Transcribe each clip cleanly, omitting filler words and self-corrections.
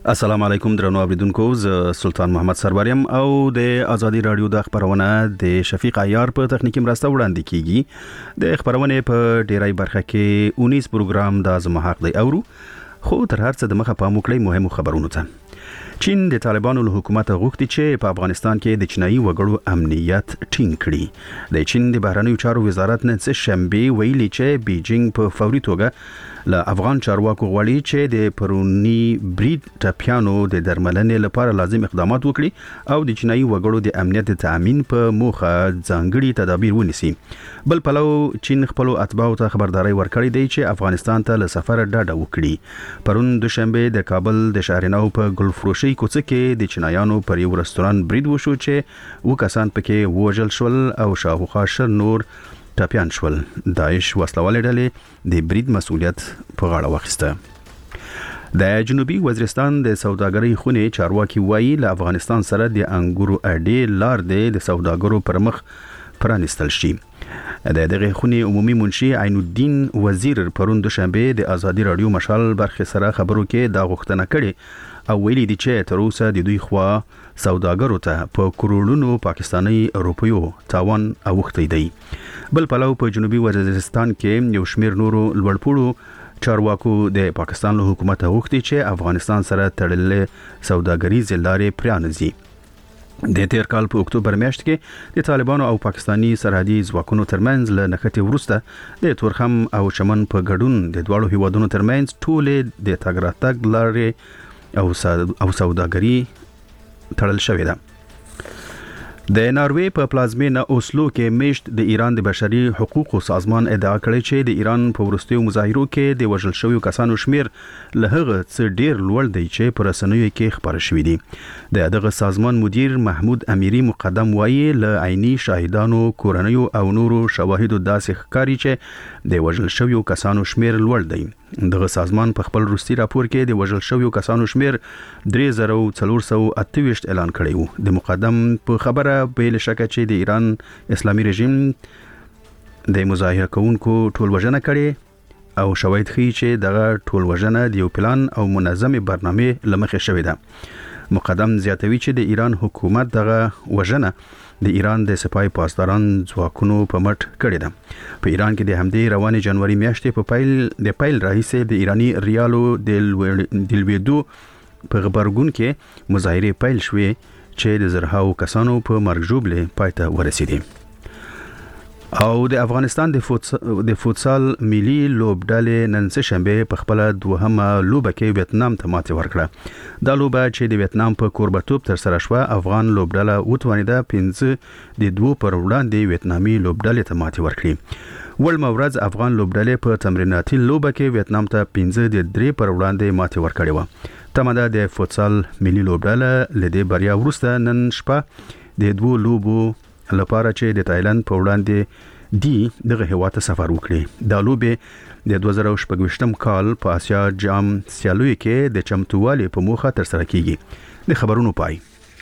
السلام علیکم درنو اوریدونکو، ز سلطان محمد سروریم او د ازادي رادیو د خبرونه د شفیق عیار په تخنیکی مرسته وړاندې کیږي. د خبرونه په ډیرای برخه کې 19 پروګرام د زما حق دی اورو، خو تر هر څه د مخه په موکړی مهمو خبرونو ته. چین د طالبانو له حکومت غوښتي چې په افغانستان کې د چینایي وګړو امنیت ټینګ کړي. د چین د بهرنیو چارو وزارت نن شنبه ویلي چې بیجینګ په فوري توګه له افغان چارواکو غواړي چې د پرونی برید ټاپیانو د درملنې لپاره لازم اقدامات وکړي او د چینایي وګړو د امنیت تامین په موخه ځانګړي تدابیر ونیسي. بل پلو چین خپل اتباعو ته خبرداري ورکړې دی چې افغانستان ته له سفر ډډه وکړي. پرون دوشنبه د کابل د شهرنو په ګلفروشي کوڅه کې د چینایانو پر یو رستوران برید وشو چې وکسان پکې وژل شول او شاوخوا شر نور ټاپیان شول. داعش وسلوالې ډلې د برید مسؤلیت په غاړه واخیسته. د جنوبي وزیرستان د سوداګرۍ خونې چارواکي وایي له افغانستان سره د انګورو اډې لار د سوداګرو پر مخ پرانستل شي. د دغه خونې عمومي منشي عین الدین وزیر پرون دوشنبه د ازادي رادیو مشال برخه سره خبرو کې دا غوښتنه کړې او ویلي دي چې تر اوسه د دوی خوا سوداګرو ته په کروڑونو پاکستاني روپیو تاوان اوښتی دی. بل پلو په جنوبي وزیرستان کې یو شمیر نورو لوړپوړو چارواکو د پاکستان له حکومت غوښتي چې افغانستان سره تړلې سوداګریزې لارې پرانیزي. د تیر کال په اکتوبر میاشت کې د طالبانو او پاکستانی سرحدي ځواکونو ترمنځ له نښتې وروسته د تورخم او چمن په ګډون د دواړو هیوادونو ترمنځ ټولې د تګ راتګ لارې او سوداګري تړل شوې ده. د ناروې په پلازمینه اوسلو کې میشت د ایران د بشري حقوقو سازمان ادعا کړې چې د ایران په وروستیو مظاهرو کې د وژل شویو کسانو شمیر له هغه څه ډیر لوړ دی چې په رسنیو کې خبر شوی دی. د دغه سازمان مدیر محمود امیری مقدم وایي له عیني شاهدانو، کورنیو او نورو شواهدو داسې ښکاري چې د وژل شویو کسانو شمیر لوړ دی. دغه سازمان په خپل وروستي راپور کې د وژل شویو کسانو شمیر 3428 اعلان کړی و. د مقدم په خبره بل شک چې د ایران اسلامي رژیم د مظاهره کوونکو ټول وژنه کړي او شواهد ښیي چې دغه ټول وژنه د یو پلان او منظمې برنامې لمخې شوې ده. مقدم زیاتوي چې د ایران حکومت دغه وژنه د ایران د سپای پاسداران ځواکونو په مټ کړې ده. په ایران کې د همدې روانې جنوري میاشتې په پیل راهیسې د ایرانی ریالو د لوېدو په غبرګون کې مظاهرې پیل شوې چې د زرهاو کسانو په مرګ ژوبلې پای ته ورسېدې. او د افغانستان د فوتسال ملي لوبډلې نن شنبه په خپل دوهمه لوبه کې ویتنام ته ماتې ورکړه. دا لوبه چې د ویتنام په کوربتوب تر سره شوه، افغان لوبډله وتوانیده 5-2 پر وړاندې ویتنامي لوبډلې ته ماتې ورکړي. ولمه ورځ افغان لوبډلې په تمریناتي لوبه کې ویتنام ته 5-3 پر وړاندې ماتې ورکړې و. تمه ده د فوتسال ملي لوبډله له دې بریا وروسته نن شپه د 2 لوبو لپاره چې د تایلند په وړاندې دی دغه هیواد ته سفر وکړي. دا لوبه د 2016 کال په آسیا جام سیالیو کې د چمتووالي په موخه تر سره کیږي. د خبرونو پای.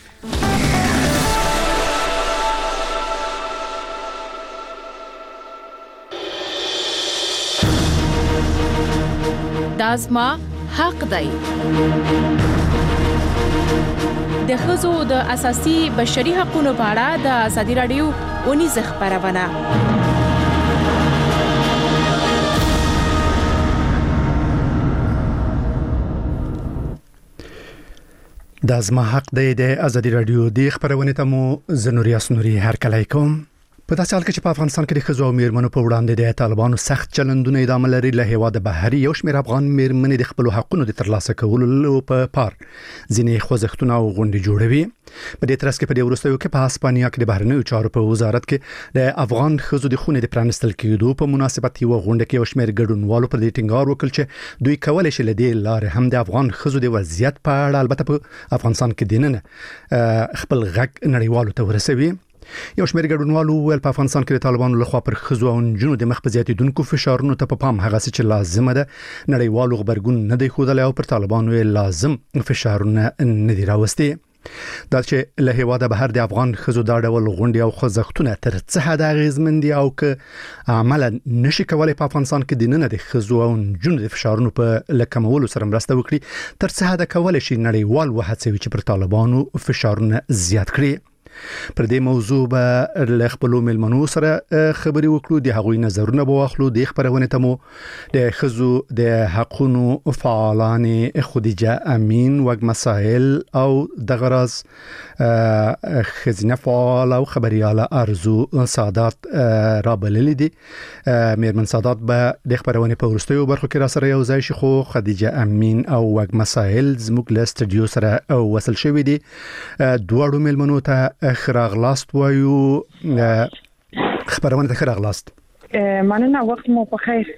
دازما حق دی. د ښځو د اساسي بشري حقوقو په اړه د ازادي رادیو 19 خبرونه. د ازما حق د ازادي رادیو د خبرونه ته مو زنوري اسنوري هر کله کوم. په داسې حال کې چې په افغانستان کې د ښځو او میرمنو په وړاندې د طالبانو سخت چلندونه ادامه لري، له هیواده بهر یو شمېر افغان میرمنې د خپل حقونو د ترلاسه کولو په پار ځینې خوځښتونه او غونډې جوړوي. په دې ترڅ کې په دې وروستیو کې په هسپانیا کې د بهرنیو چارو په وزارت کې د افغان ښځو د خونې د پرانستل کېدو په مناسبت یو غونډه کې یو شمېر ګډونوالو پر دې ټینګار وکړ چې دوی کولای شي له دې لارې هم د افغان ښځو د وضعیت په اړه البته په افغانستان کې دننه خپل غږ نړیوالو ته ورسوي. یو شمېر ګډونوالو ویل په افغانستان کې د طالبانو لخوا پر ښځو او نجونو د مخ په زیاتېدونکو فشارونو ته په پام هغه څه چې لازمه ده نړیوالو غبرګون نه دی ښودلی او پر طالبانو لازم فشارونه نه دي راوستي. دا چې له هیواده بهر د افغان خزو دا ډول غونډې او خوځښتونه تر څه حد اغیزمن دي او که عملا نشي کولای په افغانستان کې د نن د خزو او جنونو د فشارونو په لکمولو سره مرسته وکړي تر څه حد کولای شي نړیوال وهڅوي چې پر طالبانو فشارونه زیات کړي. پر دې موضوع به له خپل ملمنو سره خبري وکړو، د هغوی نظرونه به واخلو. د خبرونه ته مو د خزو د حقونو فعالان خدیجه امین وګ مسائل او د غرض خزینه فعال او خبرياله ارزو سادات را بللې دي. میرمن سادات به د خبرونه په ورستیو برخو کې را سره یو ځای شي، خو خدیجه امین او وګ مسائل زموږ له سټډیو سره وصل شوی دي. دوړو ملمنو ته خراغلاست وایو، خبرونه ته خراغلاست. مننه، وخت مو په خیر.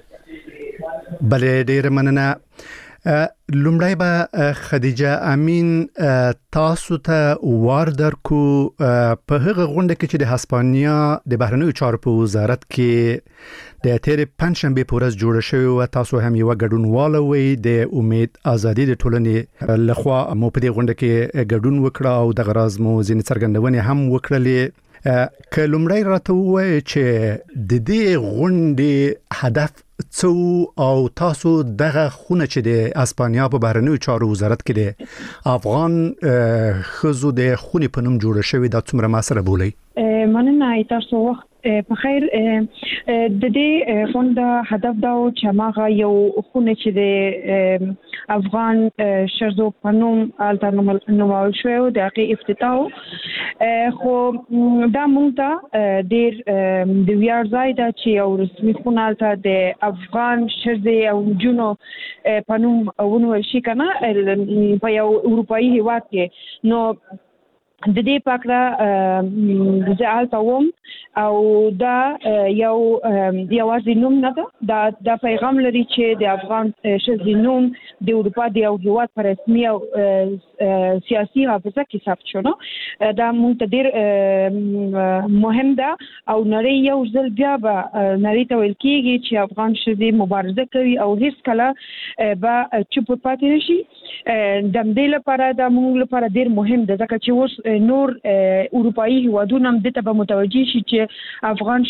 بلې ډیر مننه. لومړی به خدیجه امین تاسو ته واردر کو په هغه غونډه کې چې د هسپانیا د بهرنیو چارو په وزارت کې د تیر پنځشنبه په ورځ جوړه شوې و، تاسو هم یو ګډونواله وي د امید ازادي د ټولنې لخوا مو په دې غونډه کې ګډون وکړه او د غرض مو ځینې څرګندونې هم وکړلې. که لومړی راته ووایي چې د دې غونډې هدف څه او تاسو دغه خونه چې د اسپانیا په بهرنیو چارو وزارت کې د افغان خزو د خونې په نوم جوړه شوې دا څومره ما سره بولئ؟ مننه، تاسو وخت په خیر. د دې غونډه هدف دا و چې ماغه یو خونه چې د افغان شرزو په نوم نومول شوی و د هغې افتتاح، خو دا مونږ ته ډېر د ویاړ ځای ده چې یو رسمي خونه هلته د افغان شرزې او نجونو په نوم ونیول شي که نه په یو اروپایي هیواد کې. نو د دې پاکره زه هلته وم او دا یوازې نوم نه ده، دا پیغام لري چې د افغان ښځې نوم د اروپا د یو هیواد په رسمي او سیاسي حافظه کې ثبت شو. دا موږ ته ډېر مهم ده او نړۍ یو ځل بیا به نړۍ ته ویل کېږي چې افغان ښځې مبارزه کوي او هیڅ کله به چوپ پاتې نشي. د همدې لپاره دا موږ لپاره ډېر مهم ده، ځکه چې اوس نور اروپایي هیوادونه هم دې ته به متوجه شي چې افغان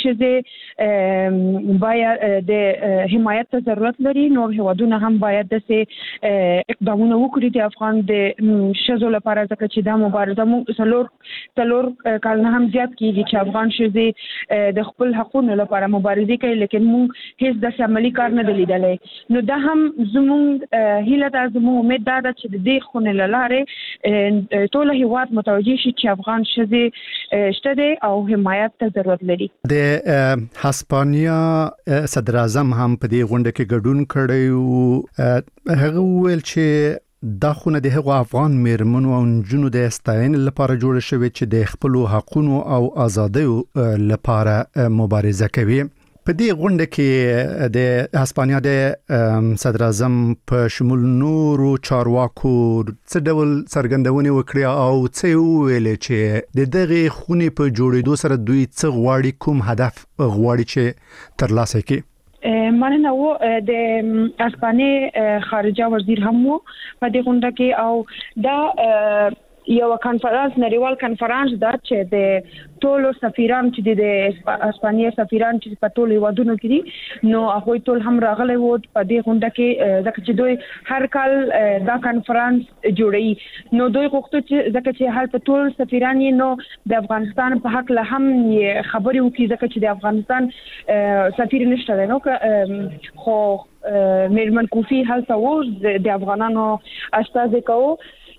ښځې باید د حمایت ته ضرورت لري. نور هیوادونه هم باید داسې اقدامونه وکړي د افغان د ښځو لپاره، ځکه چې دا مبارزه موږ څلور کلونه هم زیات کېږي چې افغان ښځې د خپل حقونو لپاره مبارزه کوي، لیکن موږ هیڅ داسې عملي کار نه دی لیدلی. نو دا هم زموږ هیله ده، زموږ امید دا ده چې د دې خونې له لارې ټول هیواد متوجه شي چې افغان ښځې شته دي او حمایت ته ضرورت لري. د هسپانیا صدر اعظم هم په دې غونډه کې ګډون کړی او هغه وویل چې دا خونه د هغو افغان میرمنو او نجونو د ستاینې لپاره جوړه شوې چې د خپل حقونو او ازادیو لپاره مبارزه کوي. په دې غونډه کې د هسپانیا د صدر اعظم په شمول نورو چارواکو څه ډول څرګندونې وکړې او څه وویل چې د دغه خونې په جوړېدو سره دوی څه غواړي، کوم هدف غواړي چې ترلاسه کړي؟ مننه. و د هسپانیې خارجه وزیر هم و په دې غونډه کې او دا یو کانفرنس نړیوال کانفرنس دا چې د ټولو سفیران چې د هسپانیې سفیران چې په ټولو هیوادونو کې دي، نو هغوی ټول هم راغلی وو په دې غونډه کې، ځکه چې دوی هر کال دا کانفرنس جوړوي. نو دوی غوښتل چې ځکه چې هلته ټول سفیران یې، نو د افغانستان په هکله هم خبرې وکړي، ځکه چې د افغانستان سفیر نشته دی. نو خو میرمن کوفی هلته و د افغانانو استازی کوو.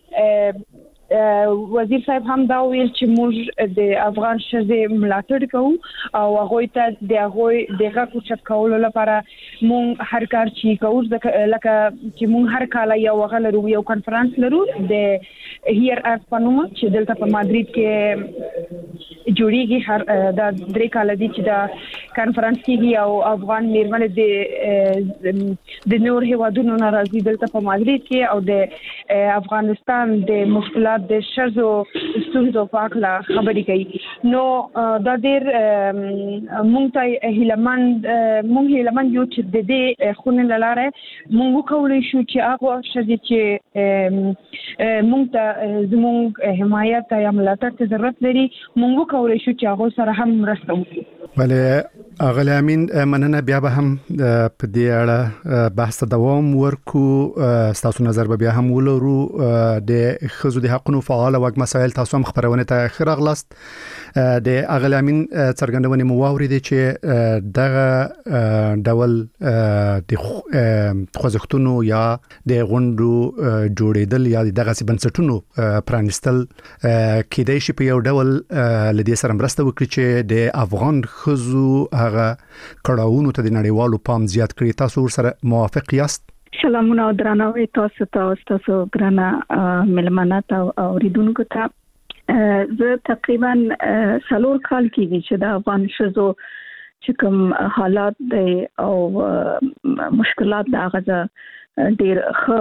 وزیر صاحب هم دا ویل چې موږ د افغان ښځې ملاتړ کوو او هغوی ته د هغوی د غږ اوچت کولو لپاره موږ هر کار چې کوو، لکه چې موږ هر کال یو هغه لرو، یو کنفرانس لرو د هیر ارت په نوم چې دلته په مادرید کې جوړیږي. دا 3 کال دي چې دا کنفرانس کېږي او افغان میرمنې د نور هیوادونو نه راځي دلته په مادرید کې او د افغانستان د مشکلات د شرزو ستونزو په اړه خبرې کوي. نو دا ډېر موږ ته هیلهمند یو چې چې د دې خونې لاره موږ کولای شو چې هغه شې چې موږ ته زموږ حمایت یا ملاتړ ته ضرورت لري موږ کولای شو چې هغه سره هم مرسته وکړو. بله اغلی امین مننه بیا به هم په دې اړه بحث دوام ورکو. تاسو نظر به بیا هم ولرو د خزو د حقونو فعال او مسایل تاسو هم خبرونه ته خراغلاست. د اغلی امین څرګندونې مو واوریدې چې دغه ډول د خوځښتونو یا د غونډو جوړېدل یا دغه بنسټونو پرانستل کېدای شي په یو ډول لدې سره مرسته وکړي چې د افغان خزو هغه کړهونو ته د نړیوالو پام زیات کړي. تاسو سره موافق یاست؟ سلامونه او درناوی تاسو ته ګرانه ملمنات او اوریدونکو ته. زه تقریبا 4 کال کېږي چې د افغان شزو چې کوم حالات دي او مشکلات د هغه ډیر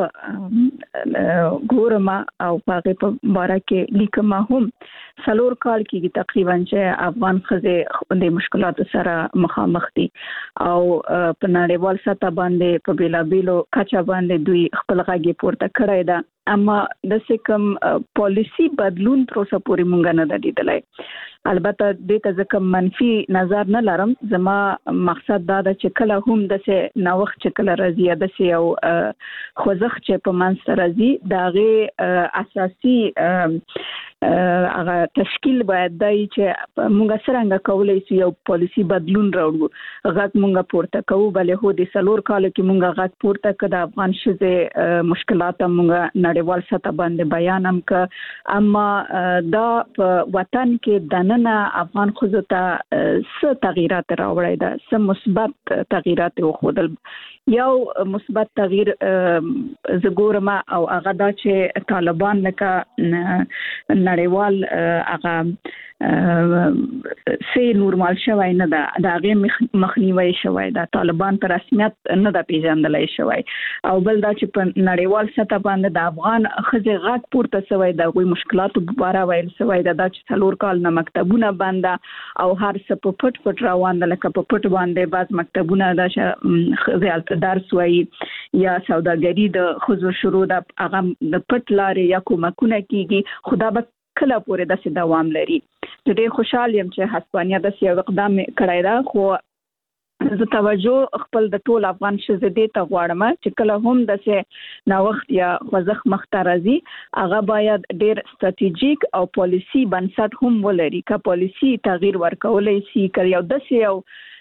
ښه ګورم او هغه په باره کې لیکم. هم 4 کال کېږي تقریبا چې افغان خزې د مشکلاتو سره مخامخ دي او په نړیوال سطح باندې په بیلابیلو کچا باندې دوی خپل غږ پورته کړی ده. اما د سکم پالیسی بدلون تر اوسه پورې مونږ نه لیدلای. البته د ته ځکه منفي نظر نه لرم. زما مقصد دا ده چې کله هم د سه نوښت چې کله راځي د سه یو خوځښت چې په منځ راځي دغه اساسي هغه تشکیل باید دی چې مونږ څنګه کولای شو یو پالیسی بدلون راوړو. غږ مونږ پورته کوو بلې هو د 4 کال کې مونږ غږ پورته کړ د افغان شزه مشکلات مونږ نړیوال سطح باندې بیان هم ک. اما دا په وطن کې دننه افغان خزو ته څه تغیرات راوړی دا څه مثبت تغیرات وخدل. یو مثبت تغییر زګورم او هغه دا چې طالبان لکه نړیوال هغه سي نورمال شوی نه ده د هغه مخنیوي شوی ده. طالبان په رسمیت نه ده پیژندلای شوی او بل دا چې په نړیوال سطح باندې د افغان خزې غږ پورته شوی ده. غوي مشکلاتو په اړه ویل شوی ده چې 4 کال نه مکتبونه بند او هر څه په پټ روان ده. لکه په پټ باندې بعض مکتبونه د خزې درس وایي یا سوداګری د خزو شروع د هغه د پټ لارې یا کومکونه کیږي. خدا به کله پورې د دوام لري. زه ډېر خوشاله یم چې هسپانیا د یو اقدام کړی دا. خو زه توجه خپل د ټول افغان شزدې ته غواړم چې کله هم د نوښت یا خوځښت مخته راځي هغه باید ډېر ستراتیژیک او پالیسی بنسټ هم ولري. که پالیسی تغییر ورکولای شي که یو یو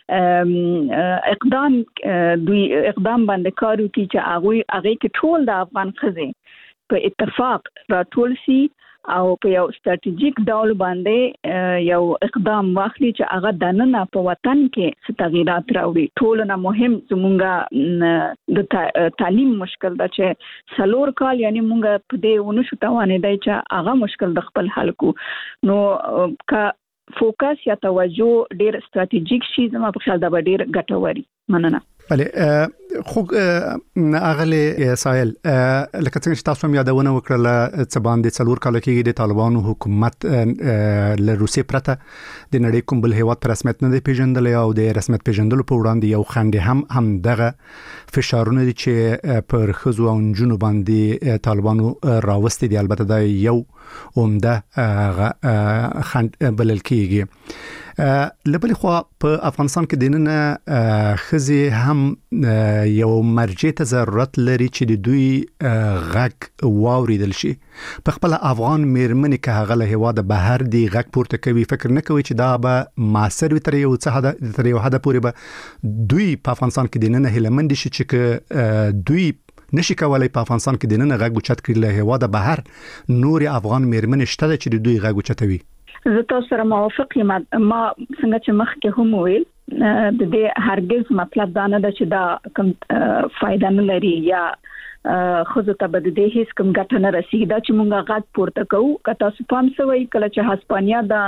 اقدام دوی اقدام باندې کارو کی چې هغه کې ټول د افغان خزې په اتفاق راټول شي او په یو ستراتیژیک ډول باندې یو اقدام واخلي چې هغه د نن په وطن کې تغیرات راوړي. ټول نه مهم زمونږ د تعلیم مشکل ده چې 4 کال یعنی مونږ په دې ونه شو توانې دی چې هغه مشکل د خپل حل کو. نو کا فوکس یا توجه ډیر ستراتیژیک شي زما په خیال دا ډیر ګټوري. مننه. بله خو اغلی سایل لکه څنګه چې تاسو هم یادونه وکړه چې باندې 4 کال کې د طالبانو حکومت له روسي پرته د نړۍ کوم بل هیواد پر رسمیت نه دی پیژندل او د رسمیت پیژندلو په وړاندې یو خنډ هم دغه فشارونه دي چې پر خزو او جنوب باندې طالبانو راوستي دي. البته دا یو عمده خنډ بلل کېږي. لبل خو په افغانستان کې دینه خزي هم یو مرجع ته ضرورت لري چې د دوی غږ واوریدل شي. په خپل افغان میرمنې که هغه له هوا د بهر دی غږ پورته کوي فکر نه کوي چې دا به ماسر وي تر یو حد پورې به دوی په افغانستان کې دینه هلمند شي چې دوی نشي کولای په افغانستان کې دینه غږ اوچت کړي له هوا د بهر نور افغان میرمنې شته چې د دوی غږ اوچتوي. زه تاسو سره موافق یم. ما څنګه چې مخکې هم ویل د دې هرگز مطلب دا نه ده چې دا کوم فائدہ نه لري یا خزو ته بد دي هیڅ کوم ګټه نه رسیږي. دا چې مونږه غږ پورته کوو که تاسو پام سوي کله چې هسپانیا دا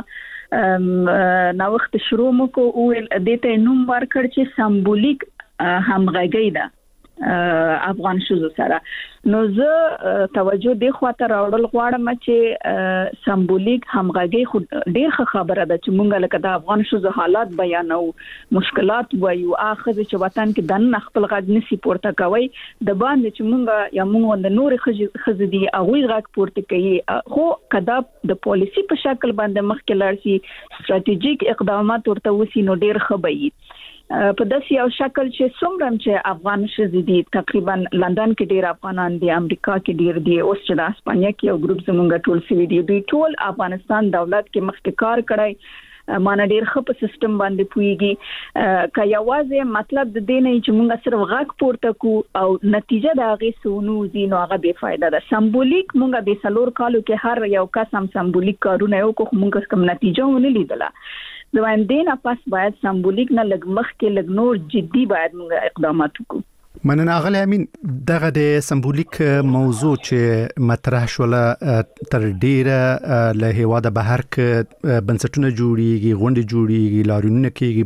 نوښت شروع مکو او د ته نوم ورکړ چې سمبولیک همغږي ده افغان شوزو سره. نو زه توجه د خواته راوړل غواړم چې سمبولیک همغږي خو ډېر خبره ده چې مونږ لکه د افغان شوزو حالات بیانو، مشکلات وایو، اخر چې وطن کې د خپل غږ نسی پورته کوي د باندې چې مونږ یا مونږ د نور خزدي اغوی غږ پورته کوي، خو کدا د پالیسی په شکل باندې مخکې لاړ شي، ستراتیژیک اقدامات ورته وسی، نو ډېر خبري په داسې یو شکل چې څومره چې افغان شزيدي تقریبا لندن کې ډېر افغانان دي، امریکا کې ډېر دي، اوس چې د اسپانیا کې یو ګروپ زمونږ ټول سوي دي، دوی ټول افغانستان دولت کې مخکې کار کړی، مانه ډېر خپ سیستم باندې پويږي، که یوازې مطلب د دې نه چې مونږ صرف غږ پورته کو او نتیجه د هغه سونو زینو هغه بے فائدہ ده. سمبولیک مونږ د سلور کالو کې هر یو کس هم سمبولیک کارونه یو کوم مونږ کوم نتیجه ونه لیدله. زواندینا پس باید سمبولیک نه لګ مخ کې لګ نور جدي باید موږ اقدامات وکړو. مننه اغلی امین. دغه د سمبولیک موضوع چې مطرح شوله تر ډیره له هیواده بهر ک بنسټونه جوړیږي، غونډې جوړیږي، لاریونونه کیږي،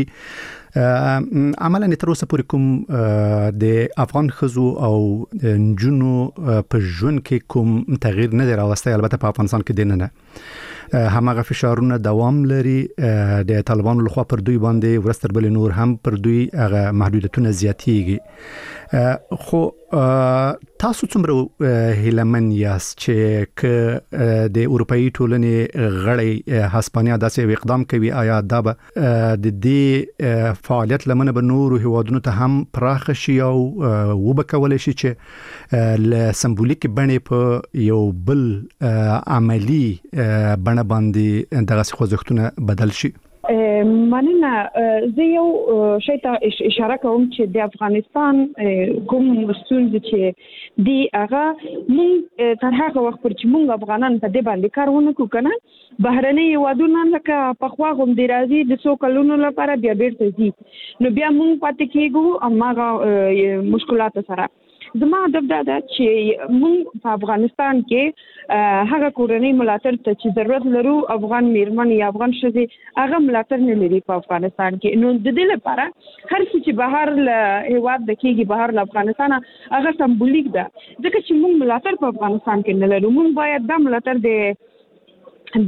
بلکې عملاً تر اوسه پورې کوم د افغان خزو او نجونو په ژوند کې کوم تغییر نه دی راوستی. البته په افغانستان کې نه هماغه فشارونه دوام لري، د طالبانو لخوا پر دوی باندې ورستر بل نور هم پر دوی هغه محدودیتونه زیاتېږي. خو تاسو څومره هیلمن یاست چې ک د اروپאי ټولنې غړي هسپانیا داسې اقدام کوي، آیا دا به د دې فعالیت لمنه به نور هیوادونو ته هم پراخ شي او وبکول شي چې ل سمبولیک بڼه په یو بل عملی بڼه باندې دغه خوځښتونه بدل شي؟ مننه. زه یو شی ته اشاره کوم چې د افغانستان کوم ستونزې چې دی هغه مونږ تر هغه وخت پر چې مونږ افغانان په دې باندې کار ونه کوو کنه، بهرنۍ هیوادونه لکه پخوا هم دی راځي د څو کلونو لپاره بیا بیرته ځي، نو بیا مونږ پاتې کېږو هماغه مشکلات سره. زما هدف دا ده چې مونږ په افغانستان کې هغه کورنۍ ملاتړ ته چې ضرورت لرو، افغان میرمن یا افغان ښځې هغه ملاتړ نه لري په افغانستان کې. نو د دې لپاره هر څه چې بهر له هیواد د کېږي، بهر له افغانستان هغه سمبولیک ده، ځکه چې مونږ ملاتړ په افغانستان کې نه لرو. مونږ باید دا ملاتړ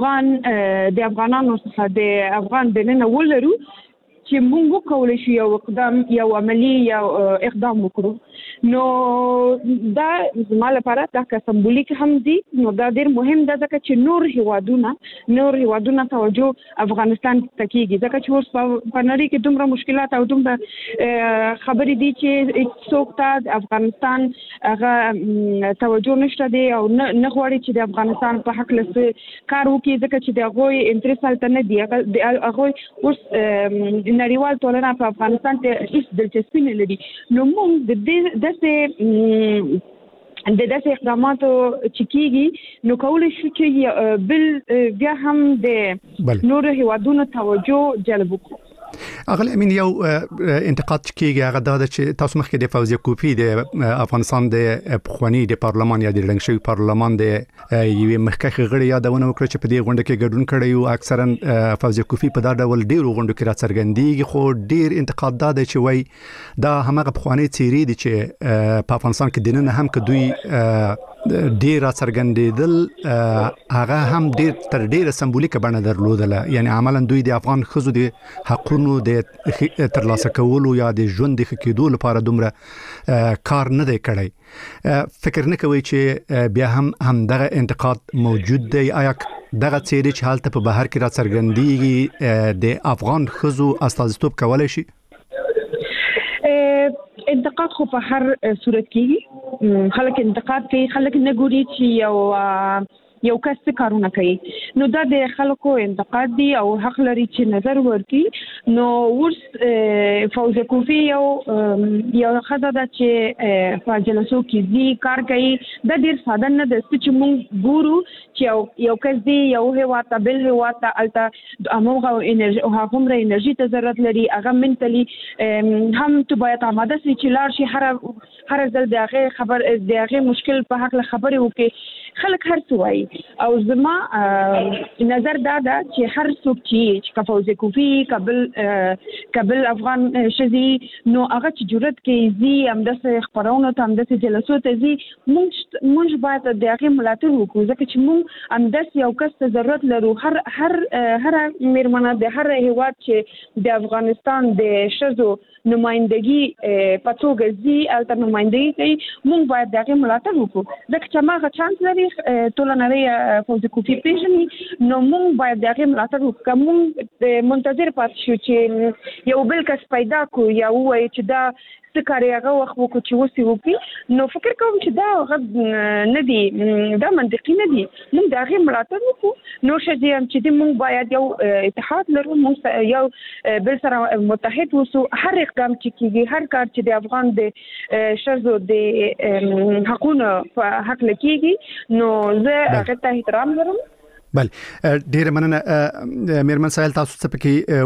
د افغانانو څخه د افغان دننه ولرو چې مونږ وکولای شو یو اقدام، یو عملی، یو اقدام وکړو. نو دا زما لپاره دا که سمبولیک هم دي، نو دا ډېر مهم ده ځکه چې نور هیوادونه توجه افغانستان ته کېږي، ځکه چې اوس په نړۍ کې دومره مشکلات او دومره خبرې دي چې څوک ته د افغانستان هغه توجه نشته دی او نه غواړي چې د افغانستان په حق له کار وکړي، ځکه چې د هغوی انټرست هلته نه دی. هغوی اوس نړیوال ټولنه په افغانستان ته هیڅ دلچسپي نه لري. نو موږ د داسې اقداماتو چې کېږي، نو کولی شو چې بل بیا هم د نورو هیوادونو توجه جلب وکړو. اغلی امین، یو انتقاد کېږي هغه دا چې تاسو مخکې د فوزیه کوفی د افغانستان د پخوانی د پارلمان یا د رنګ شوی پارلمان د یوې مخکښ غړي یادونه وکړه چې په دې غونډه کې ګډون کړی او اکثرا فوزیه کوفی په دا ډول ډیرو غونډو کې راڅرګندېږي، خو ډیر انتقاد دا دی چې وای دا همغه پخوانی څیرې دي چې په افغانستان کې دننه هم که دوی ډیر راڅرګندېدل، هغه هم تر ډیره سمبولیکه بڼه درلودله، یعنی عملاً دوی د افغان ښځو د حقونو د ترلاسه کولو یا د ژوند د ښه کېدو لپاره دومره کار نه دی کړی. فکر نه کوئ چې بیا هم دغه انتقاد موجود دی؟ آیا دغه څیرې چې هلته په بهر کې راڅرګندېږي د افغان ښځو استازیتوب کولی شي؟ انتقاد خو په هر صورت کېږي، خلک انتقاد کوي، خلک نه ګوري چې یو کس څه کارونه کوي. نو دا د خلکو انتقاد دی او حق لري چې نظر ورکړي. نو اوس فوزیه کوفی یو ښځه ده چې په جلسو کې ځي، کار کوي. دا ډېر ساده نه ده چې موږ ګورو چې یو کس دی یو هیواد ته بل هیواد ته هلته هغومره انرژي ته ضرورت لري، هغه منتلي هم تو باید آماده سي چې لاړ شي هر ځل د هغې مشکل په هکله خبرې وکړي. خلک هر څه وایي او زما نظر دا ده چې هر څوک چې فوزیه کوفی کابل قبل افغان شذي نو هغه چې جرأت کوي زی هم د خبرونو ته هم د جلسو ته زی مونږ باید د هغه ملاتړ وکړو ځکه چې مونږ هم د یو کس ته ضرورت لرو هر میرمنه د هر هیواد چې د افغانستان د شذو نمائندګي پاتوګ زی الته نمائندګي کوي مونږ باید د هغه ملاتړ وکړو ځکه چې ما چانس لري ټول نړۍ فوزي کوفي پیژني نو مونږ باید د هغه ملاتړ وکړو مونږ منتظر پات شو چې یو بل کس پیدا کو یا وای چې دا څه کاری هغه وخت وکړو چې وسی وکړي نو فکر کوم چې دا غد نه دی دا منطقي نه دی موږ د هغه ملاتړ وکړو نو شدیم چې موږ باید یو اتحاد لرو موږ یو بل سره متحد وسو هر اقدام چې کیږي هر کار چې د افغان د شرزو د حقوقو په حق لکېږي نو زه هغه ته احترام لرم بل ډیر مننه میرمن سایل تاسو څه پکې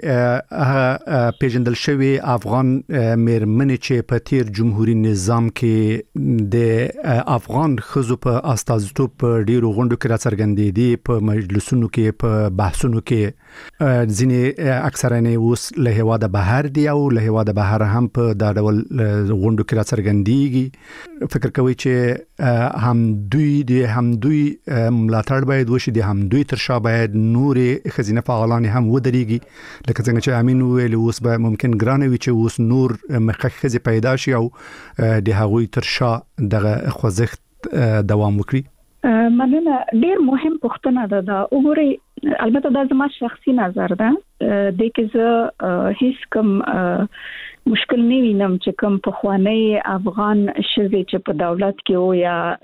وای پیژندل شوی افغان میرمن چې په تیر جمهوریت نظام کې د افغان خزو په استازیتوب په ډیرو غونډو کې راڅرګندې دي په مجلسونو کې په بحثونو کې ځینې اکثرا اوس له هواده بهر دي او له هواده بهر هم په دا ډول غونډو کې راڅرګندېږي فکر کوي چې هم دوی ملاتړ باید وشي د هم دوی تر شا باید نورې خزینه فعالان هم ودرېږي لکه څنګه چې امین ویل اوس به ممکن ګرانه وي چې اوس نور مخخزي پیدا شي او د هغوی تر شا دغه خوځښت دوام وکړي مننه ډیر مهم پوښتنه ده دا وګورئ البته دا زما شخصي نظر ده د کې هیڅ کوم مشکل نه وینم چې کوم په خوانی افغان شوی چې په دولت کې او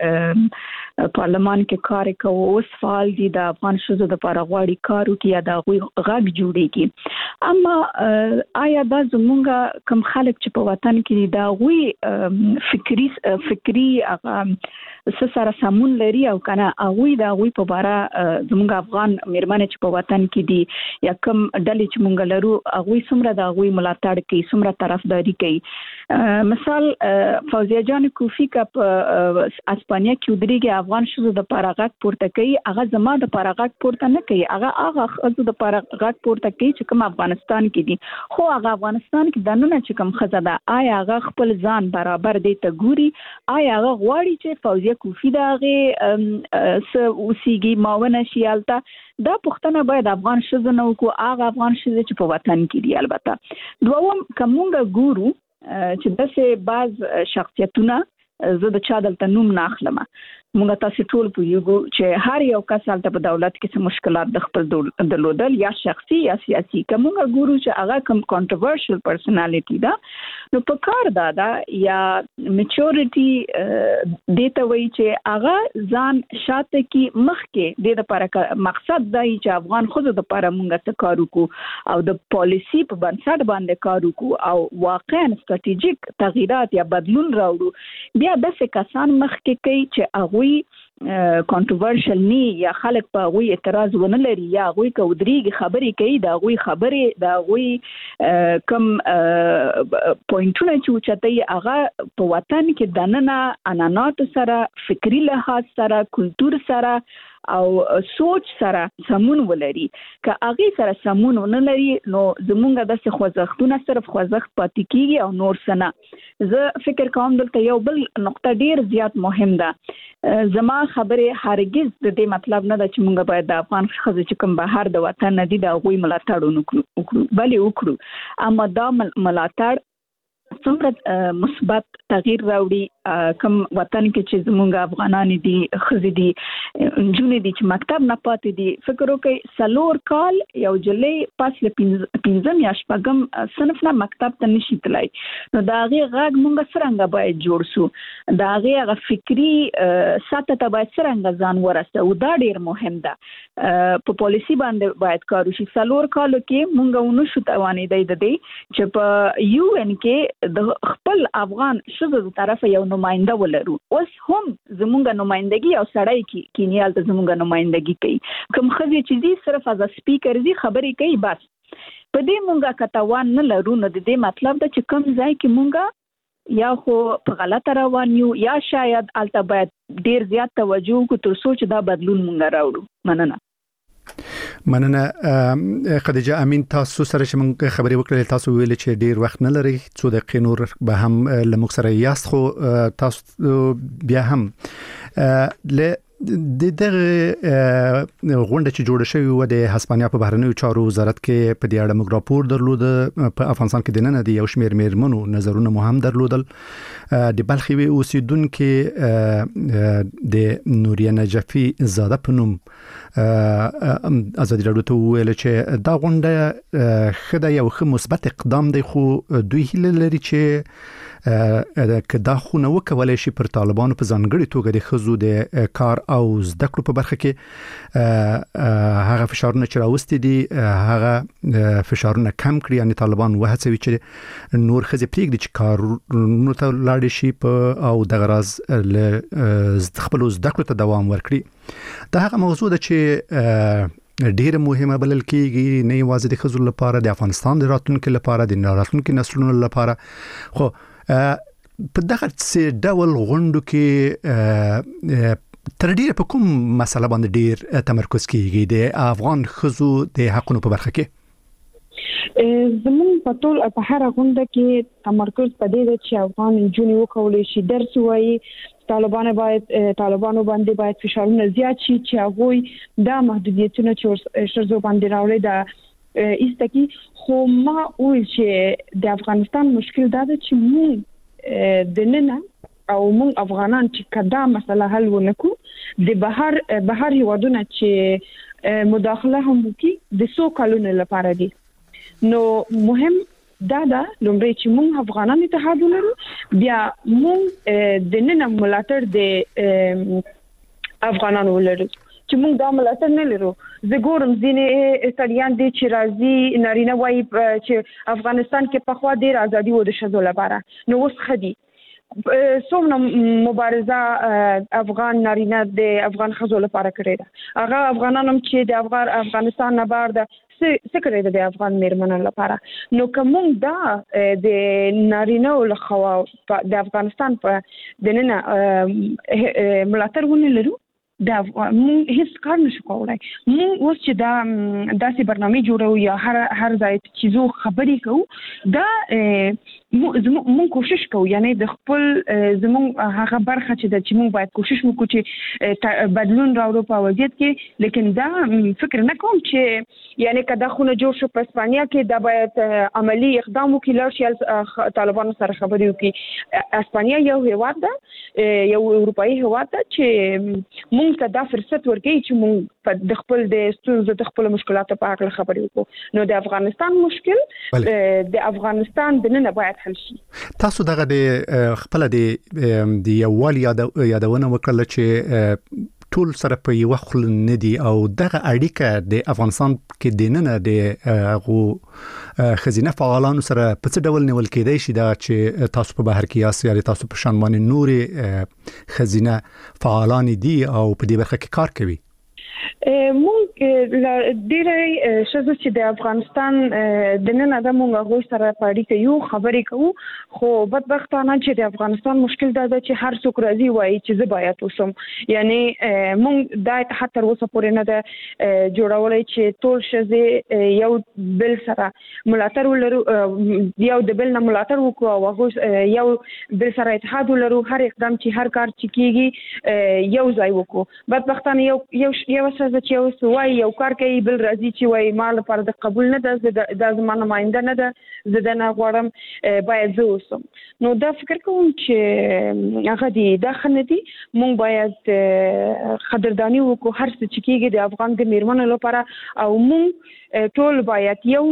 یا پارلمان کې کار کوي اوس فعال دي د افغان شوزو د لپاره غواړي کارو کې یا د غږ جوړيږي اما آیا دا زمونږ کوم خلک چې په وطن کې دا غوي فکری سره سمون لري او کنه هغه دا غوي په بارا زمونږ افغان میرمنې چې په وطن کې دي یا کوم ډلې چې مونږ لرو هغه څومره دا غوي ملاتړ کوي څومره طرفداري کوي مثال فوزیه جان کوفی کا په اسپانیا کې ودرېږي افغان شوزو د پاراغت پورته کوي هغه زما د پاراغت پورته نه کوي هغه خزو د پاراغت پورته کوي چې کوم افغانستان کې دي خو هغه افغانستان کې د نن چې کوم خزه ده آیا هغه خپل ځان برابر دی ته ګوري آیا هغه غواړي چې فوزیه کوفی دغه اوسېږي ماونه شیالته دا پښتنه باید افغان شوزو نو کو هغه افغان شوزو چې په وطن کې دی البته دوم کومه ګورو چې داسې بعض شخصیتونه زه د چا دلته نوم نه اخلم موږ تاسو ټول پوهیږو چې هر یو کس هلته په دولت کې څه مشکلات د خپل درلودل یا شخصي یا سیاسي کومه ګورو چې هغه کوم کنټروورشل پرسنالټي ده نو په کار دا یا میچورټي دته وایي چې هغه ځان شاته کې مخ کې د لپاره مقصد دی چې افغان خود د لپاره موږ څه کار وکړو او د پالیسی په بنسټ باندې کار وکړو او واقعا ستراتیژیک تغیرات یا بدلون راوړو بیا د کسان مخ کې کوي چې هغه کنټروورشل ني یا خلک په غوي اعتراض ونه لري یا غوي کودريږي خبرې کوي دا غوي خبرې دا غوي کم پوینټونه چې چتای هغه په وطن کې دننه انانات سره فکری لحاظ سره کلچر سره او سوچ سره سمون ولري که هغه سره سمون نه لري نو زمونږ د خوځښتونه صرف خوځښت پاتې کیږي او نور سنه زه فکر کوم دلته یو بل نقطه ډیر زیات مهم ده زما خبره هرگز د دې مطلب نه ده چې مونږ باید د افغان خزو چې کوم بهر د وطن نه دي دا غوي ملاتړ وکړو بلې وکړو اما دا ملاتړ څومره مثبت تغییر راوړي کوم وطن کې چې زموږ افغانان دي خزي دي جون دي چې مکتب نه پاتې دي فکر وکړي سلور کال یو جلې پاس له 15 یا شپږم صنف نه مکتب ته نشي تلای نو دا غي غږ مونږ څنګه باید جوړ شو دا غي فکری ساته ته باید څنګه ځان ورسته او دا ډیر مهم ده په پالیسی باندې باید کار وشي سلور کال کې مونږ ونو شو توانې دی د دې چې په یو ان کې د خپل افغان شوزو د طرفه یو نماینده ولرو اوس هم زمونږ نمائندګي او سړی کې کینیال ته زمونږ نمائندګي کوي کوم خزي چې دي صرف از سپیکر دي خبرې کوي بس په دې مونږه کتاوان نه لرو نو د دې مطلب دا چې کوم ځای کې مونږه یا خو په غلطه روان یو یا شاید الته باید ډیر زیات توجه کو تر څو چې دا بدلون مونږ راوړو مننه مننه خدیجه امین، تاسو سره چې موږ خبرې وکړې تاسو ویل چې ډیر وخت نه لري څو دقیقې نور به هم لموږ سره یاست، خو تاسو بیا هم دغه غونډه چې جوړه شوې و د هسپانیا په بهرنیو چارو وزارت کې په دې اړه موږ راپور درلود. په افغانستان کې د نن د یو شمېر میرمنو نظرونه مو هم درلودل. د بلخ یوې اوسیدونکې د نوریه نجفي زاده په نوم ازادي راډیو ته وویل چې دا غونډه ښه ده، یو ښه مثبت اقدام دی، خو دوی هیله لري چې که دا خونه وکولای شي پر طالبانو په ځانګړي توګه د ښځو د کار او زده کړو په برخه کې هغه فشارونه چې راوستي دي هغه فشارونه کم کړي، یعنی طالبان وهڅوي چې نور ښځې پرېږدي چې کارونو ته لاړې شي او دغه راز خپلو زده کړو ته دوام ورکړي. دا هغه موضوع ده چې ډیره مهمه بلل کېږي، نه یوازې د ښځو لپاره، د افغانستان د راتلونکي لپاره، د راتلونکي نسلونو لپاره. خو په دغه څه ډول غونډو کې تر ډیره په کوم مسله باندې ډیر تمرکز کیږي د افغان ښځو د حقونو په برخه کې؟ زمون په ټول په هر غونډه کې تمرکز پدې ده چې افغان نجونې وکولای شي درس وایي. طالبانو باندې باید فشارونه زیات شي چې هغه دا محدودیتونه چې شرزو باندې راوړي دا ایستکی. خو ما وایي چې د افغانستان مشکل دا ده چې موږ د نن او موږ افغانان چې کدا مسله حل ونکو د بهر هیوادونه چې مداخله هم وکړي د 100 کلونو لپاره دي. نو مهم دا لومړی چې موږ افغانان اتحاد ولرو، بیا موږ د نن ملاتړ د افغانانو ولرو چې موږ دا ملاتړ نه لرو. زه ګورم ځینې استالیان دي چې راځي نارینه وایي چې افغانستان کې پخوا ډېر ازادي و د ښځو لپاره، نو اوس ښه دي. څومره مبارزه افغان نارینه د افغان ښځو لپاره کړې ده، هغه افغانانو چې د افغانستان نه بهر ده څه کړی د افغان میرمنو لپاره. نو کوم دا د نارینه او لخوا د افغانستان په دننه ملاتړ ونه لرو، دا مونږ هیڅ کار نشو کولای. مونږ اوس چې دا داسې برنامه جوړو یا هر ځای چې زو خبرې کوو، دا مونږ کوشش کوو، یعنی د خپل زمونږ هغه برخه چې مونږ باید کوشش وکړو چې بدلون راوړو په وضعیت کې. لیکن دا فکر نه کوم چې یعنی کدا خونه جوړ شو په اسپانیا کې دا باید عملی اقدام وکړي، لار شي طالبانو سره خبرې وکړي. اسپانیا یو هیواد ده، یو اروپאי هیواد ده چې مونږ ته دا فرصت ورکوي چې مونږ د خپل د ستونزو د خپل مشکلاتو په اړه خبرې وکړو. نو د افغانستان مشکل د افغانستان د نن باید حل شي. تاسو دغه د خپل د یووالي یادونه وکړه چې ټول سره په یو خل نه دي او دغه اړیکه د افغانستان کې د نن د خزینه فعالانو سره په څه ډول نیول کېدای شي دا چې تاسو په بهر کې یاست، یا تاسو په شان باندې نورې خزینه فعالان دي او په دې برخه کې کار کوي؟ مونږ ډېرې شزه چې د افغانستان د نن د مونږ غوښ سره پاړی کوي خبرې کوو، خو بدبختانه چې د افغانستان مشکل دا ده چې هر څوک راځي وایي چې زه باید وسم. یعنی مونږ دا اتحاد تر اوسه پورې نه ده جوړولای چې ټول شزه یو بل سره ملاتړ ولرو، یو د بل نه ملاتړ وکړو او هغه یو بل سره اتحاد ولرو. هر اقدام چې هر کار چې کیږي یو ځای وکړو. بدبختانه یو څه چې اوس وایي یو کار کوي، بل راځي چې وایي مال لپاره د قبول نه ده، دا زما نماینده نه ده، زه د نه غواړم باید زه اوسم. نو دا فکر کوم چې هغه دي دا ښه نه دي. مونږ باید قدرداني وکړو هر څه چې کېږي د افغان د میرمنو لپاره، او مونږ ټول باید یو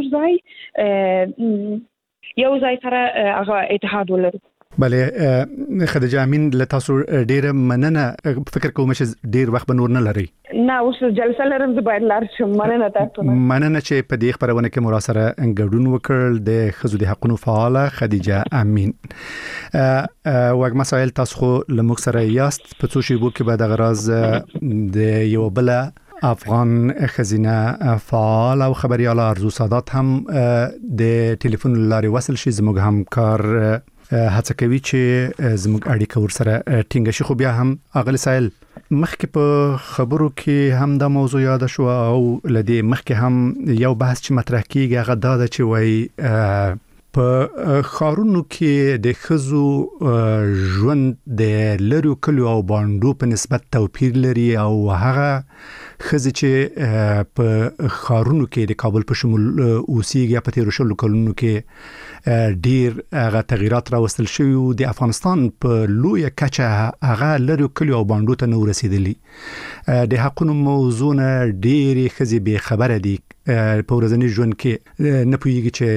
ځای سره هغه اتحاد ولرو. بله خدیجه امین، له تاسو ډیره مننه. فکر کوم چې ډیر وخت به نور نه لري. نه اوس جلسه لرم، زه باید لاړ شم. مننه تاسو نه. مننه چې په دې خبرونه کې مو سره ګډون وکړ. د ښځو د حقوقو فعاله خدیجه امین. وګ مسائل تاسو له موږ سره یاست. په څو شیبو کې به د غراز د یو بل افغان خزینه فعال او خبريال ارزو سادات هم د ټلیفون لارې وصل شي زموږ همکار هڅه کوي چې زموږ اړیکه ورسره ټینګ شي. خو بیا هم اغلی سایل مخکې په خبرو کې هم د موضوع یاد شو او لدی مخکې هم یو بحث چې مطرح کیږي هغه دا ده چې وای په خارونو کې د خزو ژوند د لریو کلیو او باندو په نسبت توپیر لري او هغه خزه چې په خارونو کې د کابل په شمول اوسېږي په تیر شلو کلونو کې ډیر هغه تغیرات راوستل شوی او د افغانستان په لوی کچه هغه لریو کلیو او باندو ته نو رسیدلی. د حقونو موضوع نه ډیر خزه به خبره دي په ورځنی ژوند کې نه پوهیږي چې